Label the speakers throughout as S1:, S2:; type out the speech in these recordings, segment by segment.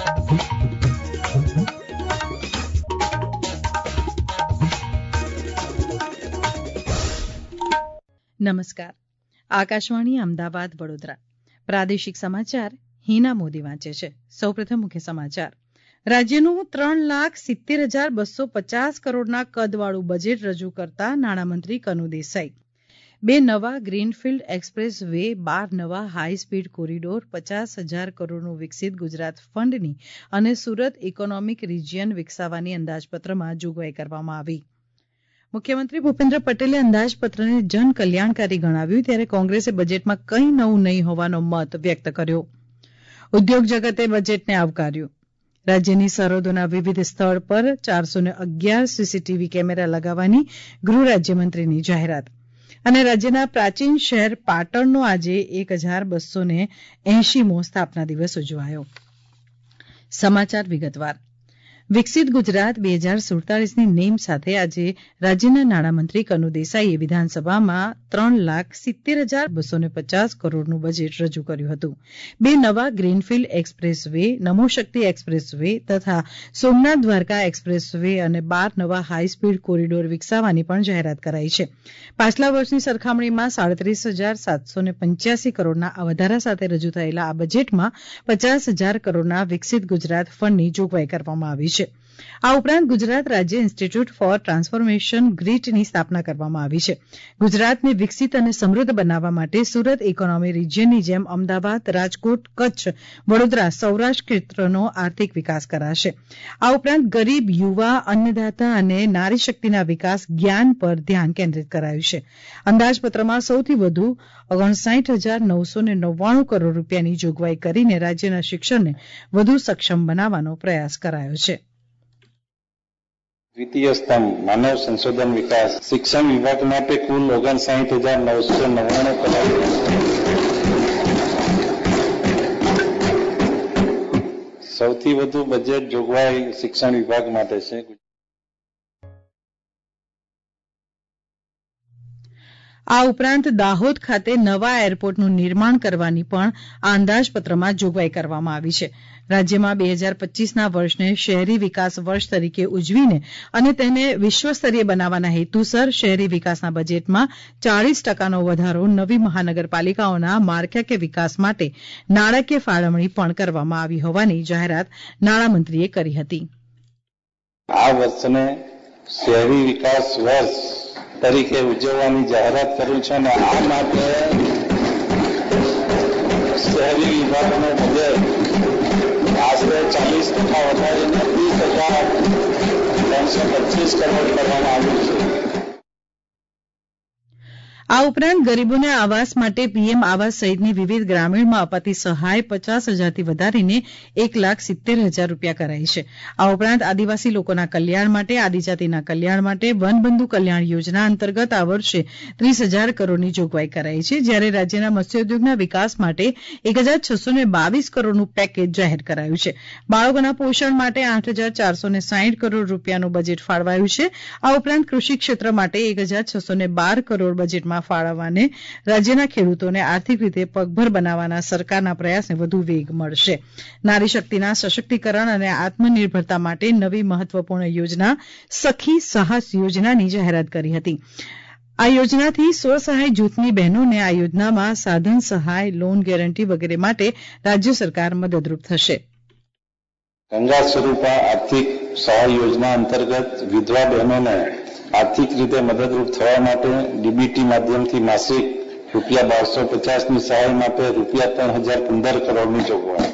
S1: નમસ્કાર. આકાશવાણી અમદાવાદ વડોદરા પ્રાદેશિક સમાચાર હિના મોદી વાંચે છે. સૌપ્રથમ મુખ્ય સમાચાર. રાજ્યનું 3,70,250 કરોડના કદવાળું બજેટ રજૂ કરતા નાણામંત્રી કનુ દેસાઈ. 2 નવા ગ્રીનફિલ્ડ એક્સપ્રેસ વે, 12 નવા હાઈસ્પીડ કોરીડોર, 50,000 કરોડનું વિકસિત ગુજરાત ફંડની અને સુરત ઇકોનોમિક રિજીયન વિકસાવવાની અંદાજપત્રમાં જોગવાઈ કરવામાં આવી. મુખ્યમંત્રી ભૂપેન્દ્ર પટેલે અંદાજપત્રને જનકલ્યાણકારી ગણાવ્યું, ત્યારે કોંગ્રેસે બજેટમાં કંઈ નવું નહીં હોવાનો મત વ્યક્ત કર્યો. ઉદ્યોગ જગતે બજેટને આવકાર્યું. રાજ્યની સરહદોના વિવિધ સ્થળ પર 411 સીસીટીવી કેમેરા લગાવવાની ગૃહ રાજ્યમંત્રીની જાહેરાત. અને રાજ્યના પ્રાચીન શહેર પાટણનો આજે 1280મો સ્થાપના દિવસ ઉજવાયો. સમાચાર વિગતવાર. વિકસિત ગુજરાત 2047ની નેમ સાથે આજે રાજ્યના નાણામંત્રી કનુ દેસાઈએ વિધાનસભામાં 3,70,250 કરોડનું બજેટ રજૂ કર્યું હતું. 2 નવા greenfield expressway, Namoshakti expressway તથા સોમનાથ દ્વારકા એક્સપ્રેસ વે અને 12 નવા હાઈસ્પીડ કોરીડોર વિકસાવવાની પણ જાહેરાત કરાઈ છે. પાછલા વર્ષની સરખામણીમાં 37,785 કરોડના વધારા સાથે રજૂ થયેલા આ બજેટમાં 50,000 કરોડના વિકસિત ગુજરાત ફંડની જોગવાઈ કરવામાં આવી છે. આ ઉપરાંત ગુજરાત રાજ્ય ઇન્સ્ટિટ્યૂટ ફોર ટ્રાન્સફોર્મેશન ગ્રીટની સ્થાપના કરવામાં આવી છે. ગુજરાતને વિકસિત અને સમૃદ્ધ બનાવવા માટે સુરત ઇકોનોમી રિજીયનની જેમ અમદાવાદ, રાજકોટ, કચ્છ, વડોદરા, સૌરાષ્ટ્ર ક્ષેત્રનો આર્થિક વિકાસ કરાશે. આ ઉપરાંત ગરીબ, યુવા, અન્નદાતા અને નારી શક્તિના વિકાસ, જ્ઞાન પર ધ્યાન કેન્દ્રિત કરાયું છે. અંદાજપત્રમાં સૌથી વધુ 59,999 કરોડ રૂપિયાની જોગવાઈ કરીને રાજ્યના શિક્ષણને વધુ સક્ષમ બનાવવાનો પ્રયાસ કરાયો છે.
S2: દ્વિતીય સ્તંભ માનવ સંશોધન વિકાસ શિક્ષણ વિભાગ માટે કુલ 59,999 કરોડ. સૌથી વધુ બજેટ જોગવાઈ શિક્ષણ વિભાગ માટે છે.
S1: આ ઉપરાંત દાહોદ ખાતે નવા એરપોર્ટનું નિર્માણ કરવાની પણ આ અંદાજપત્રમાં જોગવાઈ કરવામાં આવી છે. રાજ્યમાં 2025ના વર્ષને શહેરી વિકાસ વર્ષ તરીકે ઉજવીને અને તેને વિશ્વસ્તરીય બનાવવાના હેતુસર શહેરી વિકાસના બજેટમાં 40% વધારો નવી મહાનગરપાલિકાઓના માળખાકીય વિકાસ માટે નાણાકીય ફાળવણી પણ કરવામાં આવી હોવાની જાહેરાત નાણામંત્રીએ કરી હતી.
S2: આ વર્ષને શહેરી વિકાસ વર્ષ તરીકે ઉજવવાની જાહેરાત કરી છે અને આ માટે શહેરી વિભાગનો બજેટ આશરે 40% વધારીને 30,325 કરોડ કરવામાં આવ્યું છે.
S1: આ ઉપરાંત ગરીબોને આવાસ માટે પીએમ આવાસ સહિતની વિવિધ ગ્રામીણમાં અપાતી સહાય 50,000થી વધારીને 1,70,000 રૂપિયા કરાઈ છે. આ ઉપરાંત આદિવાસી લોકોના કલ્યાણ માટે, આદિજાતિના કલ્યાણ માટે વનબંધુ કલ્યાણ યોજના અંતર્ગત આ વર્ષે 30,000 કરોડની જોગવાઈ કરાઈ છે. જ્યારે રાજ્યના મત્સ્યોદ્યોગના વિકાસ માટે 1,622 કરોડનું પેકેજ જાહેર કરાયું છે. બાળકોના પોષણ માટે 8,460 કરોડ રૂપિયાનું બજેટ ફાળવાયું છે. આ ઉપરાંત કૃષિ ક્ષેત્ર માટે 1,612 કરોડ બજેટમાં ફાળવવાને રાજ્યના ખેડૂતોને આર્થિક રીતે પગભર બનાવવાના સરકારના પ્રયાસને વધુ વેગ મળશે. નારી શક્તિના સશક્તિકરણ અને આત્મનિર્ભરતા માટે નવી મહત્વપૂર્ણ યોજના સખી સાહસ યોજનાની જાહેરાત કરી હતી. આ યોજનાથી સ્વસહાય જૂથની બહેનોને આ યોજનામાં સાધન સહાય, લોન ગેરંટી વગેરે માટે રાજ્ય સરકાર મદદરૂપ થશે.
S2: ગંગા સ્વરૂપા આર્થિક સહાય યોજના અંતર્ગત વિધવા બહેનોને આર્થિક રીતે મદદરૂપ થવા માટે ડીબીટી માધ્યમથી માસિક ₹1250ની સહાય માટે ₹3,015 કરોડની જોગવાઈ.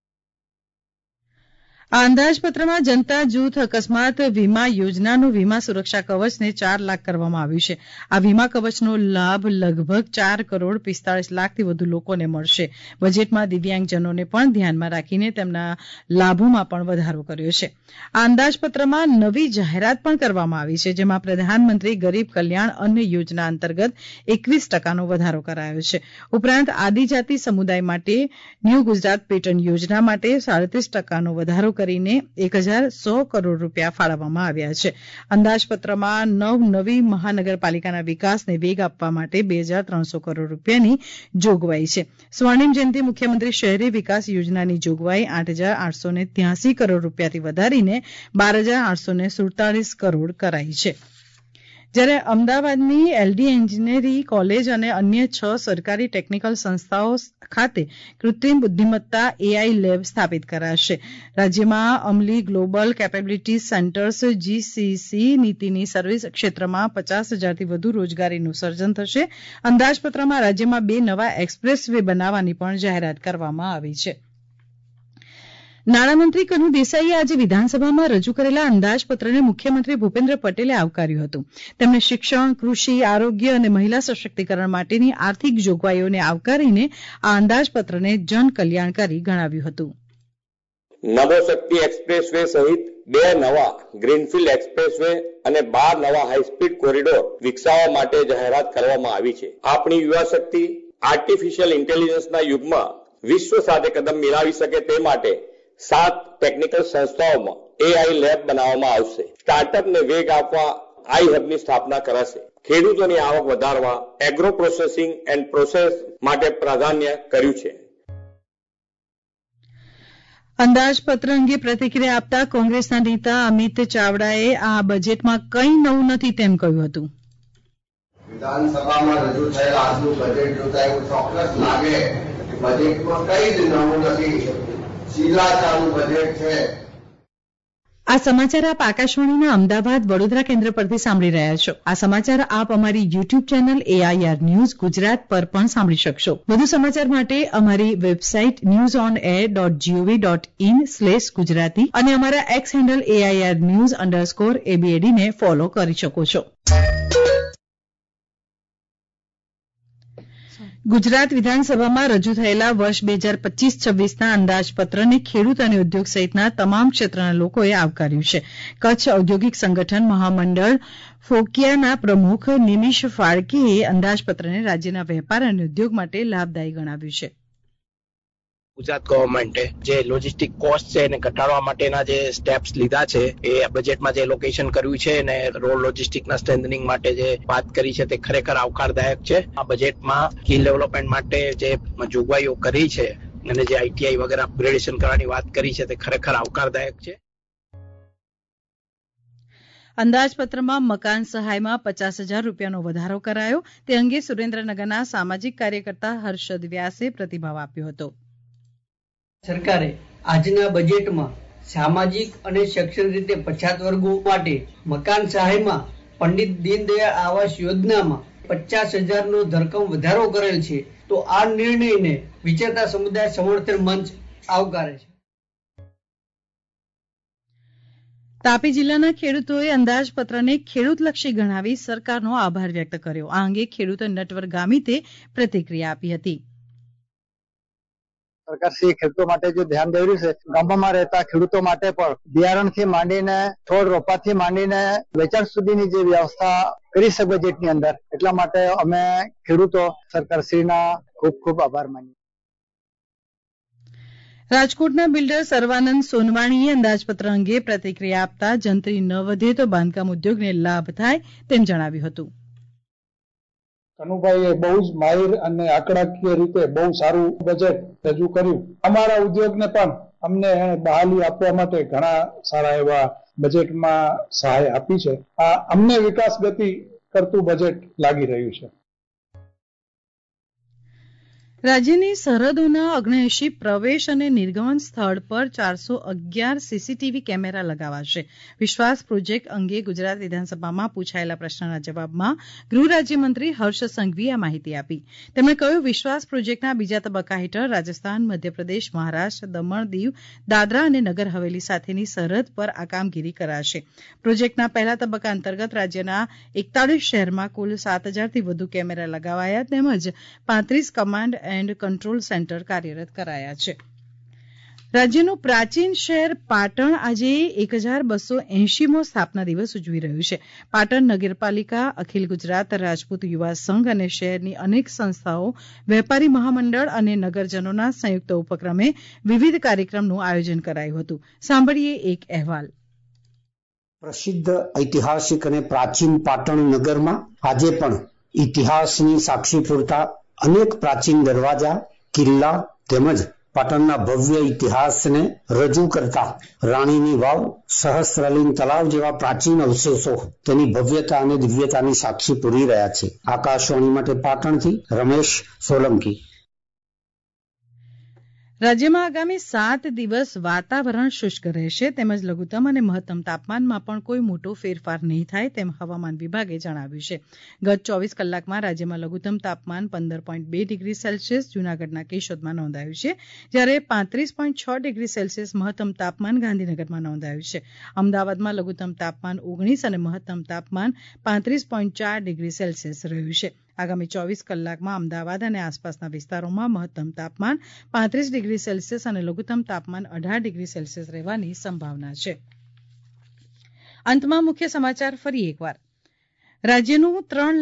S1: આ અંદાજપત્રમાં જનતા જૂથ અકસ્માત વીમા યોજનાનું વીમા સુરક્ષા કવચને 4 લાખ કરવામાં આવ્યું છે. આ વીમા કવચનો લાભ લગભગ 4 કરોડ 45 લાખથી વધુ લોકોને મળશે. બજેટમાં દિવ્યાંગજનોને પણ ધ્યાનમાં રાખીને તેમના લાભોમાં પણ વધારો કર્યો છે. આ અંદાજપત્રમાં નવી જાહેરાત પણ કરવામાં આવી છે, જેમાં પ્રધાનમંત્રી ગરીબ કલ્યાણ અન્ન યોજના અંતર્ગત 21%નો વધારો કરાયો છે. ઉપરાંત આદિજાતિ સમુદાય માટે ન્યૂ ગુજરાત પેટર્ન યોજના માટે 37%નો વધારો કરીને 1100 કરોડ રૂપિયા ફાળવવામાં આવ્યા છે. અંદાજપત્રમાં નવી મહાનગરપાલિકાના વિકાસને વેગ આપવા માટે 2300 કરોડ રૂપિયાની જોગવાઈ છે. સ્વર્ણિમ જયંતિ મુખ્યમંત્રી શહેરી વિકાસ યોજનાની જોગવાઈ 8883 કરોડ રૂપિયાથી વધારીને 12847 કરોડ કરાઈ છે. જ્યારે અમદાવાદની LD એન્જિનિયરિંગ કોલેજ અને અન્ય 6 સરકારી ટેકનિકલ સંસ્થાઓ ખાતે કૃત્રિમ બુદ્ધિમત્તા AI લેબ સ્થાપિત કરાશે. રાજ્યમાં અમલી ગ્લોબલ કેપેબિલિટી સેન્ટર્સ GCC નીતિની સર્વિસ ક્ષેત્રમાં 50,000થી વધુ રોજગારીનું સર્જન થશે. અંદાજપત્રમાં રાજ્યમાં 2 નવા એક્સપ્રેસ વે બનાવવાની પણ જાહેરાત કરવામાં આવી છે. નાણામંત્રી કનુ દેસાઈએ આજે વિધાનસભામાં રજૂ કરેલા અંદાજપત્રને મુખ્યમંત્રી ભૂપેન્દ્ર પટેલે આવકાર્યું હતું. તેમણે શિક્ષણ, કૃષિ, આરોગ્ય અને મહિલા સશક્તિકરણ માટેની આર્થિક જોગવાઈઓને આવકારીને આ અંદાજપત્રને જનકલ્યાણકારી ગણાવ્યું હતું.
S3: નવોશક્તિ એક્સપ્રેસ વે સહિત 2 નવા ગ્રીનફિલ્ડ એક્સપ્રેસ વે અને 12 નવા હાઈસ્પીડ કોરિડોર વિકસાવવા માટે જાહેરાત કરવામાં આવી છે. આપણી યુવા શક્તિ આર્ટિફિશિયલ ઇન્ટેલિજન્સના યુગમાં વિશ્વ સાથે કદમ મિલાવી શકે તે માટે 7 ટેકનિકલ સંસ્થાઓમાં AI લેબ બનાવવામાં આવશે. સ્ટાર્ટઅપને વેગ આપવા આઈ હબની સ્થાપના કરાશે. ખેડૂતોની આવક વધારવા એગ્રો પ્રોસેસિંગ એન્ડ પ્રોસેસ માટે પ્રાધાન્ય કર્યું છે.
S1: અંદાજપત્ર અંગે પ્રતિક્રિયા આપતા કોંગ્રેસના નેતા અમિત ચાવડાએ આ બજેટમાં કંઈ નવું નથી તેમ કહ્યું હતું.
S4: વિધાનસભામાં રજૂ થયેલ આજનું બજેટ જોતા એવું ચોક્કસ લાગે કે બજેટમાં કંઈ જ નવું નથી, સીધા ચાલુ બજેટ છે.
S1: આ સમાચાર આપ આકાશવાણીના અમદાવાદ વડોદરા કેન્દ્ર પરથી સાંભળી રહ્યા છો. આ સમાચાર આપ અમારી YouTube channel AIR news Gujarat પર પણ સાંભળી શકશો. વધુ સમાચાર માટે અમારી વેબસાઇટ newsonair.gov.in/gujarati અને અમારા એક્સ હેન્ડલ AIR_news_ABAD ને ફોલો કરી શકો છો. ગુજરાત વિધાનસભામાં રજૂ થયેલા વર્ષ 2025-26ના અંદાજપત્રને ખેડૂત અને ઉદ્યોગ સહિતના તમામ ક્ષેત્રના લોકોએ આવકાર્યું છે. કચ્છ ઔદ્યોગિક સંગઠન મહામંડળ ફોકિયાના પ્રમુખ નિમિષ ફાળકેએ અંદાજપત્રને રાજ્યના વેપાર અને ઉદ્યોગ માટે લાભદાયી ગણાવ્યું છે.
S5: ગુજરાત ગવર્મેન્ટે જે લોજિસ્ટિક કોસ્ટ છે એને ઘટાડવા માટેના જે સ્ટેપ્સ લીધા છે એ બજેટમાં જે એલોકેશન કર્યું છે અને રોડ લોજિસ્ટિકના સ્ટ્રેન્થનિંગ માટે જે વાત કરી છે તે ખરેખર આવકારદાયક છે. આ બજેટમાં સ્કિલ ડેવલપમેન્ટ માટે જે જોગવાઈઓ કરી છે અને જે ITI વગેરે અપગ્રેડેશન કરવાની વાત કરી છે તે ખરેખર આવકારદાયક છે.
S1: અંદાજપત્રમાં મકાન સહાયમાં 50,000 રૂપિયાનો વધારો કરાયો. તે અંગે સુરેન્દ્રનગરના સામાજિક કાર્યકર્તા હર્ષદ વ્યાસે પ્રતિભાવ આપ્યો હતો.
S6: સરકારે આજના બજેટમાં સામાજિક અને શૈક્ષણિક રીતે પછાત વર્ગો માટે મકાન સહાયમાં પંડિત દીનદયાળ આવાસ યોજનામાં 50,000નો ધરખમ વધારો કરેલ છે. તો આ નિર્ણયને વિચેતા સમુદાય સમર્થન મંચ આવકારે છે.
S1: તાપી જિલ્લાના ખેડૂતોએ અંદાજપત્રને ખેડૂતલક્ષી ગણાવી સરકારનો આભાર વ્યક્ત કર્યો. આ અંગે ખેડૂત નટવર ગામિતે પ્રતિક્રિયા આપી હતી.
S7: સરકારશ્રીએ ખેડૂતો માટે જો ધ્યાન દોર્યું છે, ગામમાં રહેતા ખેડૂતો માટે પણ બિયારણથી માંડીને છોડ રોપાથી માંડીને વેચાણ સુધીની જે વ્યવસ્થા કરી છે બજેટની અંદર, એટલા માટે અમે ખેડૂતો સરકારશ્રીના ખૂબ ખૂબ આભાર માનીએ.
S1: રાજકોટના બિલ્ડર સર્વાનંદ સોનવાણીએ અંદાજપત્ર અંગે પ્રતિક્રિયા આપતા જંત્રી ન વધે તો બાંધકામ ઉદ્યોગને લાભ થાય તેમ જણાવ્યું હતું.
S8: કનુભાઈએ બહુ જ માહિર અને આંકડાકીય રીતે બહુ સારું બજેટ રજૂ કર્યું. અમારા ઉદ્યોગને પણ અમને બહાલી આપવા માટે ઘણા સારા એવા બજેટમાં સહાય આપી છે. આ અમને વિકાસ ગતિ કરતું બજેટ લાગી રહ્યું છે.
S1: રાજ્યની સરહદોના 79 પ્રવેશ અને નિર્ગમન સ્થળ પર 411 સીસીટીવી કેમેરા લગાવાશે. વિશ્વાસ પ્રોજેક્ટ અંગે ગુજરાત વિધાનસભામાં પૂછાયેલા પ્રશ્નના જવાબમાં ગૃહ રાજ્યમંત્રી હર્ષ સંઘવીએ આ માહિતી આપી. તેમણે કહ્યું, વિશ્વાસ પ્રોજેક્ટના બીજા તબક્કા હેઠળ રાજસ્થાન, મધ્યપ્રદેશ, મહારાષ્ટ્ર, દમણ, દીવ, દાદરા અને નગર હવેલી સાથેની સરહદ પર આ કામગીરી કરાશે. પ્રોજેક્ટના પહેલા તબક્કા અંતર્ગત રાજ્યના 41 શહેરમાં કુલ 7,000થી વધુ કેમેરા લગાવાયા તેમજ 35 કમાન્ડ એન્ડ કંટ્રોલ સેન્ટર કાર્યરત કરાયા છે. રાજ્યનું પ્રાચીન શહેર પાટણ આજે 1280મો સ્થાપના દિવસ ઉજવી રહ્યું છે. પાટણ નગરપાલિકા, અખિલ ગુજરાત રાજપૂત યુવા સંઘ અને શહેરની અનેક સંસ્થાઓ, વેપારી મહામંડળ અને નગરજનોના સંયુક્ત ઉપક્રમે વિવિધ કાર્યક્રમનું આયોજન કરાયું હતું. સાંભળીએ એક અહેવાલ.
S9: પ્રસિદ્ધ ઐતિહાસિક અને પ્રાચીન પાટણ નગરમાં આજે પણ ઇતિહાસની સાક્ષી પૂરતા અનેક પ્રાચીન દરવાજા, કિલ્લા તેમજ પાટણના ભવ્ય ઇતિહાસને રજૂ કરતા રાણીની વાવ, સહસ્ત્રલિંગ તળાવ જેવા પ્રાચીન અવશેષો તેની ભવ્યતા અને દિવ્યતાની સાક્ષી પૂરી રહ્યા છે. આકાશવાણી માટે પાટણથી રમેશ સોલંકી.
S1: રાજ્યમાં આગામી 7 દિવસ વાતાવરણ શુષ્ક રહેશે તેમજ લઘુત્તમ અને મહત્તમ તાપમાનમાં પણ કોઈ મોટો ફેરફાર નહીં થાય તેમ હવામાન વિભાગે જણાવ્યું છે. ગત 24 કલાકમાં રાજ્યમાં લઘુત્તમ તાપમાન 15.2 ડિગ્રી સેલ્સિયસ જૂનાગઢના કેશોદમાં નોંધાયું છે, જ્યારે 35.6 ડિગ્રી સેલ્સિયસ મહત્તમ તાપમાન ગાંધીનગરમાં નોંધાયું છે. અમદાવાદમાં લઘુત્તમ તાપમાન 19 અને મહત્તમ તાપમાન 35.4 ડિગ્રી સેલ્સિયસ રહ્યું છે. આગામી 24 કલાકમાં અમદાવાદ અને આસપાસના વિસ્તારોમાં મહત્તમ તાપમાન 35 ડિગ્રી સેલ્સિયસ અને લઘુત્તમ તાપમાન 18 ડિગ્રી સેલ્સિયસ રહેવાની સંભાવના છે. અંતમાં મુખ્ય સમાચાર ફરી એકવાર. રાજ્યનું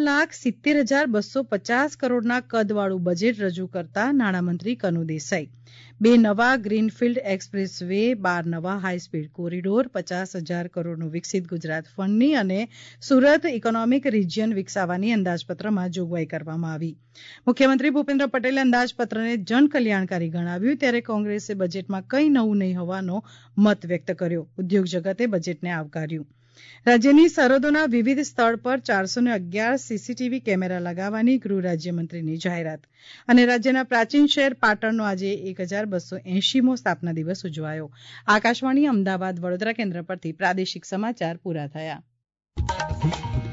S1: 3,70,250 કરોડના કદવાળું બજેટ રજૂ કરતા નાણામંત્રી કનુ દેસાઈ. 2 નવા ગ્રીનફિલ્ડ એક્સપ્રેસ વે, 12 નવા હાઈસ્પીડ કોરિડોર, 50,000 કરોડનું વિકસિત ગુજરાત ફંડની અને સુરત ઇકોનોમિક રિજિયન વિકસાવવાની અંદાજપત્રમાં જોગવાઈ કરવામાં આવી. મુખ્યમંત્રી ભૂપેન્દ્ર પટેલે અંદાજપત્રને જનકલ્યાણકારી ગણાવ્યું, ત્યારે કોંગ્રેસે બજેટમાં કંઈ નવું નહીં હોવાનો મત વ્યક્ત કર્યો. ઉદ્યોગ જગતે બજેટને આવકાર્યું. રાજ્યની સરહદોના વિવિધ સ્થળ પર 411 સીસીટીવી કેમેરા લગાવવાની ગૃહ રાજ્યમંત્રીની જાહેરાત. અને રાજ્યના પ્રાચીન શહેર પાટણનો આજે 1280મો સ્થાપના દિવસ ઉજવાયો. આકાશવાણી અમદાવાદ વડોદરા કેન્દ્ર પરથી પ્રાદેશિક સમાચાર પૂરા થયા.